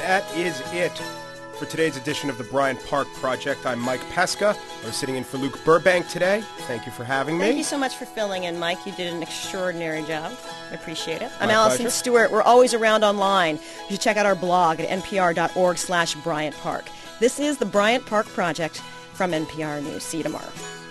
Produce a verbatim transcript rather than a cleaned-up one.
that is it for today's edition of the Bryant Park Project. I'm Mike Pesca. I was sitting in for Luke Burbank today. Thank you for having me. Thank you so much for filling in, Mike. You did an extraordinary job. I appreciate it. I'm My Allison pleasure. Stewart. We're always around online. You should check out our blog at npr.org slash Bryant Park. This is the Bryant Park Project from N P R News. See you tomorrow.